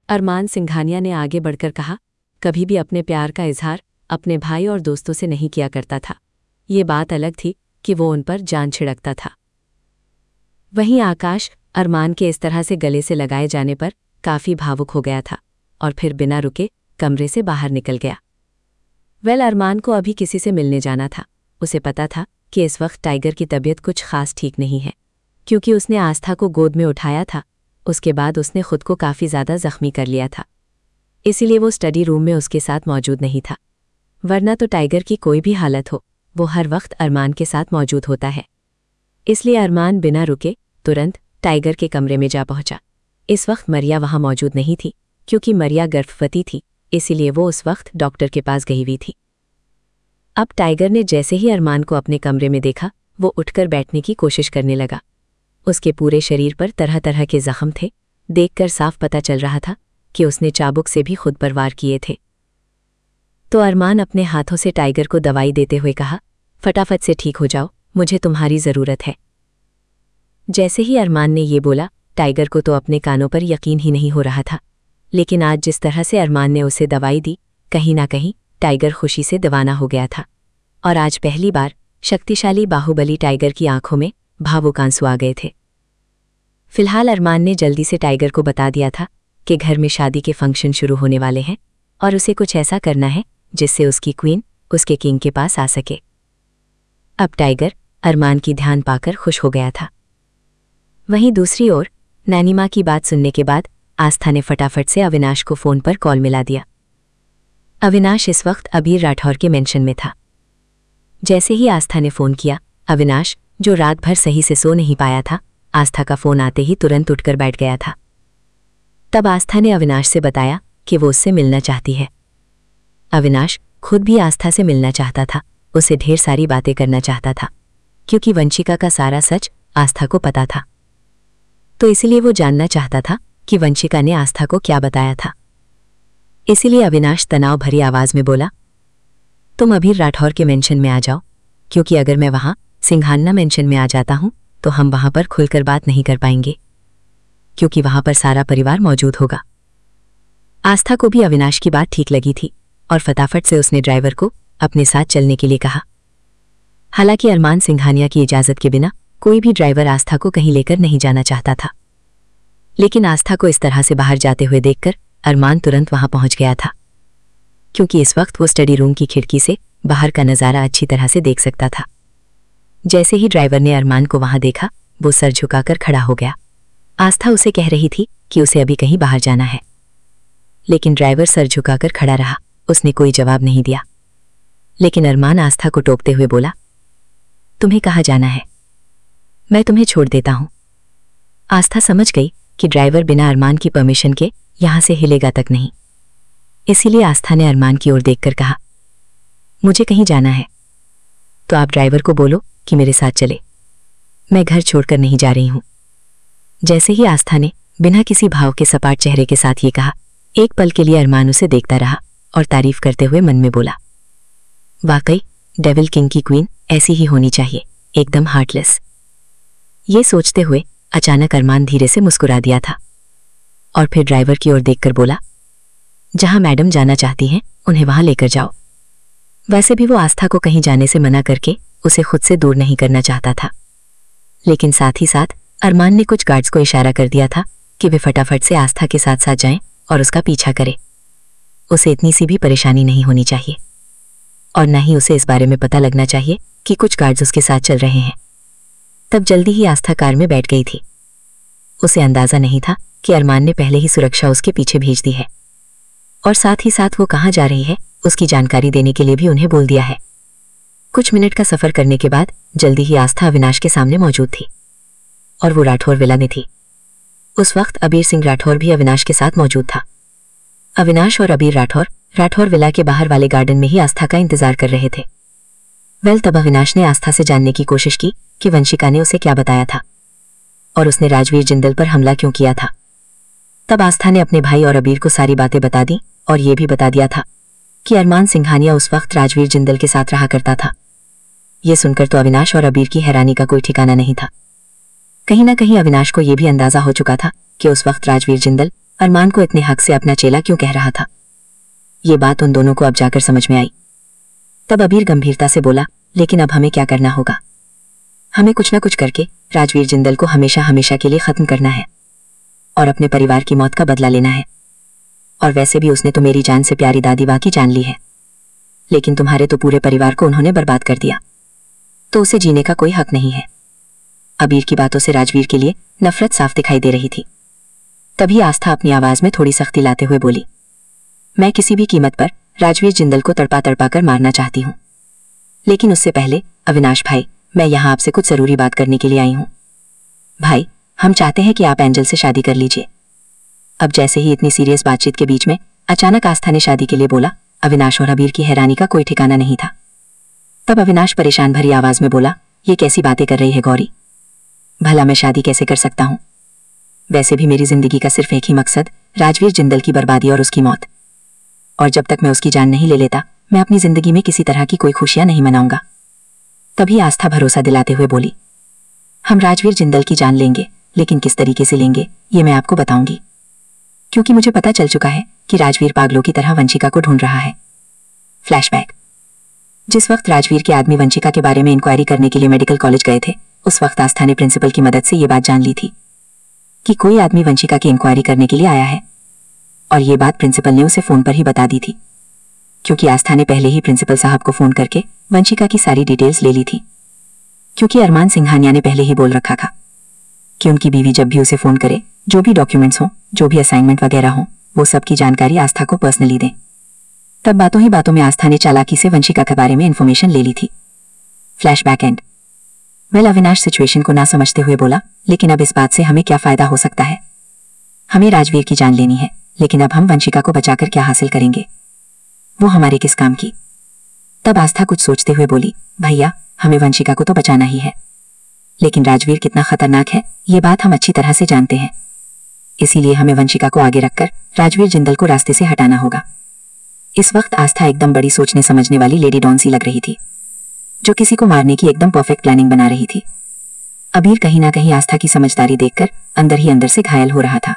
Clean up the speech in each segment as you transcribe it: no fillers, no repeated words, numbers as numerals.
अरमान सिंघानिया ने आगे बढ़कर कहा, कभी भी अपने प्यार का इजहार अपने भाई और दोस्तों से नहीं किया करता था। ये बात अलग थी कि वो उन पर जान छिड़कता था। वहीं आकाश अरमान के इस तरह से गले से लगाए जाने पर काफ़ी भावुक हो गया था और फिर बिना रुके कमरे से बाहर निकल गया। अरमान को अभी किसी से मिलने जाना था। उसे पता था कि इस वक्त टाइगर की तबीयत कुछ खास ठीक नहीं है, क्योंकि उसने आस्था को गोद में उठाया था। उसके बाद उसने खुद को काफ़ी ज़्यादा जख्मी कर लिया था, इसीलिए वो स्टडी रूम में उसके साथ मौजूद नहीं था। वरना तो टाइगर की कोई भी हालत हो, वो हर वक्त अरमान के साथ मौजूद होता है। इसलिए अरमान बिना रुके तुरंत टाइगर के कमरे में जा पहुंचा। इस वक्त मरिया वहां मौजूद नहीं थी, क्योंकि मरिया गर्भवती थी, इसीलिए वो उस वक्त डॉक्टर के पास गई हुई थी। अब टाइगर ने जैसे ही अरमान को अपने कमरे में देखा, वो उठकर बैठने की कोशिश करने लगा। उसके पूरे शरीर पर तरह तरह के जख्म थे। देखकर साफ पता चल रहा था कि उसने चाबुक से भी खुद पर वार किए थे। तो अरमान अपने हाथों से टाइगर को दवाई देते हुए कहा, फटाफट से ठीक हो जाओ, मुझे तुम्हारी ज़रूरत है। जैसे ही अरमान ने ये बोला, टाइगर को तो अपने कानों पर यकीन ही नहीं हो रहा था। लेकिन आज जिस तरह से अरमान ने उसे दवाई दी, कहीं ना कहीं टाइगर खुशी से दीवाना हो गया था। और आज पहली बार शक्तिशाली बाहुबली टाइगर की आंखों में भावुक आंसू आ गए थे। फिलहाल अरमान ने जल्दी से टाइगर को बता दिया था कि घर में शादी के फंक्शन शुरू होने वाले हैं और उसे कुछ ऐसा करना है जिससे उसकी क्वीन उसके किंग के पास आ सके। अब टाइगर अरमान की ध्यान पाकर खुश हो गया था। वहीं दूसरी ओर नानी माँ की बात सुनने के बाद आस्था ने फटाफट से अविनाश को फ़ोन पर कॉल मिला दिया। अविनाश इस वक्त अबीर राठौर के मेंशन में था। जैसे ही आस्था ने फ़ोन किया, अविनाश, जो रात भर सही से सो नहीं पाया था, आस्था का फ़ोन आते ही तुरंत उठकर बैठ गया था। तब आस्था ने अविनाश से बताया कि वो उससे मिलना चाहती है। अविनाश खुद भी आस्था से मिलना चाहता था, उसे ढेर सारी बातें करना चाहता था, क्योंकि वंशिका का सारा सच आस्था को पता था। तो इसलिए वो जानना चाहता था कि वंशिका ने आस्था को क्या बताया था। इसीलिए अविनाश तनाव भरी आवाज़ में बोला, तुम अबीर राठौर के मेंशन में आ जाओ, क्योंकि अगर मैं वहाँ सिंघानिया मेंशन में आ जाता हूँ तो हम वहाँ पर खुलकर बात नहीं कर पाएंगे, क्योंकि वहाँ पर सारा परिवार मौजूद होगा। आस्था को भी अविनाश की बात ठीक लगी थी और फटाफट से उसने ड्राइवर को अपने साथ चलने के लिए कहा। हालांकि अरमान सिंघानिया की इजाज़त के बिना कोई भी ड्राइवर आस्था को कहीं लेकर नहीं जाना चाहता था, लेकिन आस्था को इस तरह से बाहर जाते हुए देखकर अरमान तुरंत वहां पहुंच गया था, क्योंकि इस वक्त वो स्टडी रूम की खिड़की से बाहर का नज़ारा अच्छी तरह से देख सकता था। जैसे ही ड्राइवर ने अरमान को वहां देखा, वो सर झुकाकर खड़ा हो गया। आस्था उसे कह रही थी कि उसे अभी कहीं बाहर जाना है, लेकिन ड्राइवर सर झुकाकर खड़ा रहा, उसने कोई जवाब नहीं दिया। लेकिन अरमान आस्था को टोकते हुए बोला, तुम्हें कहाँ जाना है? मैं तुम्हें छोड़ देता हूँ। आस्था समझ गई कि ड्राइवर बिना अरमान की परमिशन के यहाँ से हिलेगा तक नहीं। इसीलिए आस्था ने अरमान की ओर देखकर कहा, मुझे कहीं जाना है तो आप ड्राइवर को बोलो कि मेरे साथ चले, मैं घर छोड़कर नहीं जा रही हूँ। जैसे ही आस्था ने बिना किसी भाव के सपाट चेहरे के साथ ये कहा, एक पल के लिए अरमान उसे देखता रहा और तारीफ करते हुए मन में बोला, वाकई डेविल किंग की क्वीन ऐसी ही होनी चाहिए, एकदम हार्टलेस। ये सोचते हुए अचानक अरमान धीरे से मुस्कुरा दिया था और फिर ड्राइवर की ओर देखकर बोला, जहां मैडम जाना चाहती हैं उन्हें वहां लेकर जाओ। वैसे भी वो आस्था को कहीं जाने से मना करके उसे खुद से दूर नहीं करना चाहता था, लेकिन साथ ही साथ अरमान ने कुछ गार्ड्स को इशारा कर दिया था कि वे फटाफट से आस्था के साथ साथ जाएं और उसका पीछा करें। उसे इतनी सी भी परेशानी नहीं होनी चाहिए और न ही उसे इस बारे में पता लगना चाहिए कि कुछ गार्ड्स उसके साथ चल रहे हैं। तब जल्दी ही आस्था कार में बैठ गई थी। उसे अंदाजा नहीं था कि अरमान ने पहले ही सुरक्षा उसके पीछे भेज दी है और साथ ही साथ वो कहाँ जा रही है उसकी जानकारी देने के लिए भी उन्हें बोल दिया है। कुछ मिनट का सफर करने के बाद जल्दी ही आस्था अविनाश के सामने मौजूद थी और वो राठौर विला में थी। उस वक्त अबीर सिंह राठौर भी अविनाश के साथ मौजूद था। अविनाश और अबीर राठौर विला के बाहर वाले गार्डन में ही आस्था का इंतजार कर रहे थे। तब अविनाश ने आस्था से जानने की कोशिश की कि वंशिका ने उसे क्या बताया था और उसने राजवीर जिंदल पर हमला क्यों किया था। तब आस्था ने अपने भाई और अबीर को सारी बातें बता दी और ये भी बता दिया था कि अरमान सिंघानिया उस वक्त राजवीर जिंदल के साथ रहा करता था। ये सुनकर तो अविनाश और अबीर की हैरानी का कोई ठिकाना नहीं था। कहीं ना कहीं अविनाश को यह भी अंदाजा हो चुका था कि उस वक्त राजवीर जिंदल अरमान को इतने हक से अपना चेला क्यों कह रहा था। ये बात उन दोनों को अब जाकर समझ में आई। तब अबीर गंभीरता से बोला, लेकिन अब हमें क्या करना होगा? हमें कुछ न कुछ करके राजवीर जिंदल को हमेशा हमेशा के लिए खत्म करना है और अपने परिवार की मौत का बदला लेना है। और वैसे भी उसने तो मेरी जान से प्यारी दादी वाह की जान ली है, लेकिन तुम्हारे तो पूरे परिवार को उन्होंने बर्बाद कर दिया, तो उसे जीने का कोई हक नहीं है। अबीर की बातों से राजवीर के लिए नफरत साफ दिखाई दे रही थी। तभी आस्था अपनी आवाज में थोड़ी सख्ती लाते हुए बोली, मैं किसी भी कीमत पर राजवीर जिंदल को तड़पा तड़पा कर मारना चाहती हूँ, लेकिन उससे पहले अविनाश भाई, मैं यहाँ आपसे कुछ जरूरी बात करने के लिए आई हूँ। भाई, हम चाहते हैं कि आप एंजल से शादी कर लीजिए। अब जैसे ही इतनी सीरियस बातचीत के बीच में अचानक आस्था ने शादी के लिए बोला, अविनाश और अबीर की हैरानी का कोई ठिकाना नहीं था। तब अविनाश परेशान भरी आवाज में बोला, ये कैसी बातें कर रही है गौरी? भला मैं शादी कैसे कर सकता हूँ? वैसे भी मेरी जिंदगी का सिर्फ एक ही मकसद राजवीर जिंदल की बर्बादी और उसकी मौत, और जब तक मैं उसकी जान नहीं ले लेता, मैं अपनी जिंदगी में किसी तरह की कोई खुशियां नहीं मनाऊंगा। तभी आस्था भरोसा दिलाते हुए बोली, हम राजवीर जिंदल की जान लेंगे, लेकिन किस तरीके से लेंगे ये मैं आपको बताऊंगी, क्योंकि मुझे पता चल चुका है कि राजवीर पागलों की तरह वंशिका को ढूंढ रहा है। फ्लैशबैक। जिस वक्त राजवीर के आदमी वंशिका के बारे में इंक्वायरी करने के लिए मेडिकल कॉलेज गए थे, उस वक्त आस्था ने प्रिंसिपल की मदद से ये बात जान ली थी कि कोई आदमी वंशिका की इंक्वायरी करने के लिए आया है, और ये बात प्रिंसिपल ने उसे फोन पर ही बता दी थी, क्योंकि आस्था ने पहले ही प्रिंसिपल साहब को फोन करके वंशिका की सारी डिटेल्स ले ली थी। क्योंकि अरमान सिंघानिया ने पहले ही बोल रखा था कि उनकी बीवी जब भी उसे फोन करे, जो भी डॉक्यूमेंट्स हों, जो भी असाइनमेंट वगैरह हों, वो सब की जानकारी आस्था को पर्सनली दें। तब बातों ही बातों में आस्था ने चालाकी से वंशिका के बारे में इंफॉर्मेशन ले ली थी। Flashback end. Well, Avinash situation को ना समझते हुए बोला, लेकिन अब इस बात से हमें क्या फायदा हो सकता है? हमें राजवीर की जान लेनी है, लेकिन अब हम वंशिका को बचाकर क्या हासिल करेंगे? वो हमारे किस काम की? तब आस्था कुछ सोचते हुए बोली, भैया, हमें वंशिका को तो बचाना ही है, लेकिन राजवीर कितना खतरनाक है ये बात हम अच्छी तरह से जानते हैं। इसीलिए हमें वंशिका को आगे रखकर राजवीर जिंदल को रास्ते से हटाना होगा। इस वक्त आस्था एकदम बड़ी सोचने समझने वाली लेडी डॉन सी लग रही थी, जो किसी को मारने की एकदम परफेक्ट प्लानिंग बना रही थी। अबीर कहीं ना कहीं आस्था की समझदारी देखकर अंदर ही अंदर से घायल हो रहा था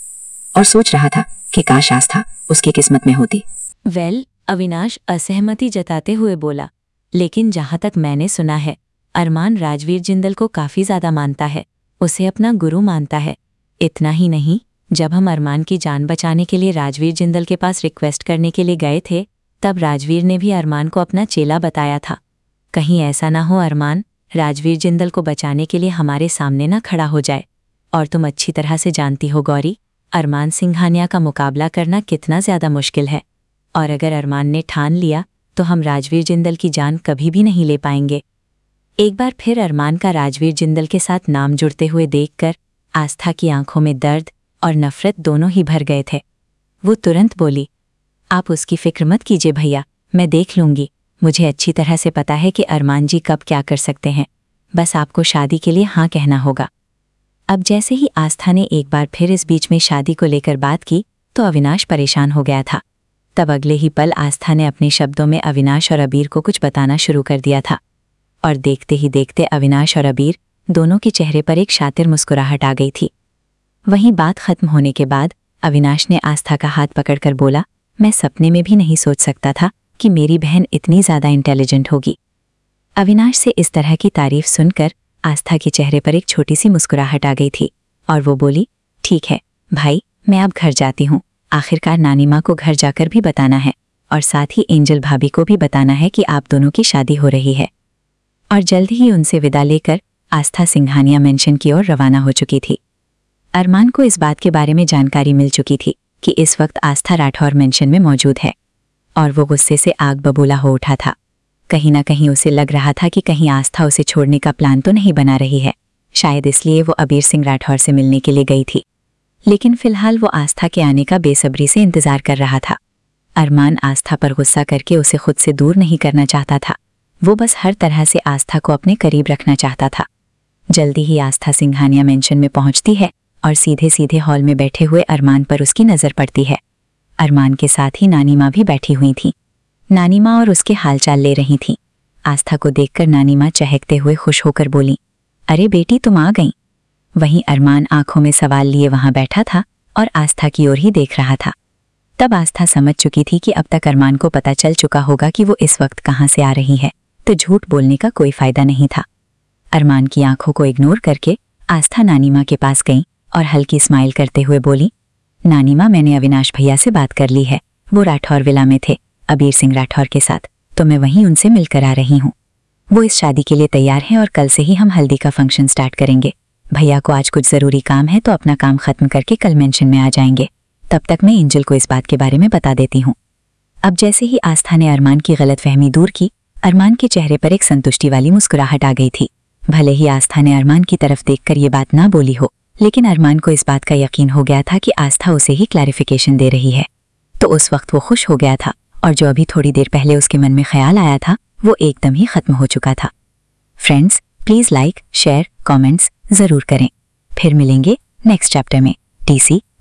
और सोच रहा था कि काश आस्था उसकी किस्मत में होती। वेल, अविनाश असहमति जताते हुए बोला, लेकिन जहां तक मैंने सुना है, अरमान राजवीर जिंदल को काफी ज्यादा मानता है, उसे अपना गुरु मानता है। इतना ही नहीं, जब हम अरमान की जान बचाने के लिए राजवीर जिंदल के पास रिक्वेस्ट करने के लिए गए थे, तब राजवीर ने भी अरमान को अपना चेला बताया था। कहीं ऐसा ना हो अरमान राजवीर जिंदल को बचाने के लिए हमारे सामने ना खड़ा हो जाए। और तुम अच्छी तरह से जानती हो गौरी, अरमान सिंघानिया का मुकाबला करना कितना ज्यादा मुश्किल है, और अगर अरमान ने ठान लिया तो हम राजवीर जिंदल की जान कभी भी नहीं ले पाएंगे। एक बार फिर अरमान का राजवीर जिंदल के साथ नाम जुड़ते हुए देखकर आस्था की आंखों में दर्द और नफरत दोनों ही भर गए थे। वो तुरंत बोली, आप उसकी फिक्र मत कीजिए भैया, मैं देख लूंगी। मुझे अच्छी तरह से पता है कि अरमान जी कब क्या कर सकते हैं, बस आपको शादी के लिए हाँ कहना होगा। अब जैसे ही आस्था ने एक बार फिर इस बीच में शादी को लेकर बात की तो अविनाश परेशान हो गया था। तब अगले ही पल आस्था ने अपने शब्दों में अविनाश और अबीर को कुछ बताना शुरू कर दिया था, और देखते ही देखते अविनाश और अबीर दोनों के चेहरे पर एक शातिर मुस्कुराहट आ गई थी। वहीं बात खत्म होने के बाद अविनाश ने आस्था का हाथ पकड़कर बोला, मैं सपने में भी नहीं सोच सकता था कि मेरी बहन इतनी ज्यादा इंटेलिजेंट होगी। अविनाश से इस तरह की तारीफ सुनकर आस्था के चेहरे पर एक छोटी सी मुस्कुराहट आ गई थी, और वो बोली, ठीक है भाई, मैं अब घर जाती हूँ। आखिरकार नानी माँ को घर जाकर भी बताना है, और साथ ही एंजल भाभी को भी बताना है कि आप दोनों की शादी हो रही है। और जल्द ही उनसे विदा लेकर आस्था सिंघानिया मेंशन की ओर रवाना हो चुकी थी। अरमान को इस बात के बारे में जानकारी मिल चुकी थी कि इस वक्त आस्था राठौर मेंशन में मौजूद है, और वो गुस्से से आग बबूला हो उठा था। कहीं ना कहीं उसे लग रहा था कि कहीं आस्था उसे छोड़ने का प्लान तो नहीं बना रही है, शायद इसलिए वो अबीर सिंह राठौर से मिलने के लिए गई थी। लेकिन फिलहाल वो आस्था के आने का बेसब्री से इंतजार कर रहा था। अरमान आस्था पर गुस्सा करके उसे खुद से दूर नहीं करना चाहता था, वो बस हर तरह से आस्था को अपने करीब रखना चाहता था। जल्दी ही आस्था सिंघानिया मेंशन में पहुंचती है और सीधे सीधे हॉल में बैठे हुए अरमान पर उसकी नजर पड़ती है। अरमान के साथ ही नानी माँ भी बैठी हुई थी। नानी माँ और उसके हालचाल ले रही थीं। आस्था को देखकर नानी माँ चहकते हुए खुश होकर बोली, अरे बेटी, तुम आ गई। वहीं अरमान आंखों में सवाल लिए वहां बैठा था और आस्था की ओर ही देख रहा था। तब आस्था समझ चुकी थी कि अब तक अरमान को पता चल चुका होगा कि वो इस वक्त कहाँ से आ रही है, तो झूठ बोलने का कोई फायदा नहीं था। अरमान की आंखों को इग्नोर करके आस्था नानी माँ के पास गई और हल्की स्माइल करते हुए बोली, नानी माँ, मैंने अविनाश भैया से बात कर ली है। वो राठौर विला में थे अबीर सिंह राठौर के साथ, तो मैं वहीं उनसे मिलकर आ रही हूँ। वो इस शादी के लिए तैयार हैं और कल से ही हम हल्दी का फंक्शन स्टार्ट करेंगे। भैया को आज कुछ ज़रूरी काम है, तो अपना काम खत्म करके कल मेंशन में आ जाएंगे। तब तक मैं एंजल को इस बात के बारे में बता देती हूँ। अब जैसे ही आस्था ने अरमान की गलतफहमी दूर की, अरमान के चेहरे पर एक संतुष्टि वाली मुस्कुराहट आ गई थी। भले ही आस्था ने अरमान की तरफ देखकर ये बात ना बोली हो, लेकिन अरमान को इस बात का यकीन हो गया था कि आस्था उसे ही क्लैरिफिकेशन दे रही है। तो उस वक्त वो खुश हो गया था और जो अभी थोड़ी देर पहले उसके मन में ख्याल आया था वो एकदम ही खत्म हो चुका था। Friends, please like, share, comments ज़रूर करें। फिर मिलेंगे नेक्स्ट चैप्टर में। टीसी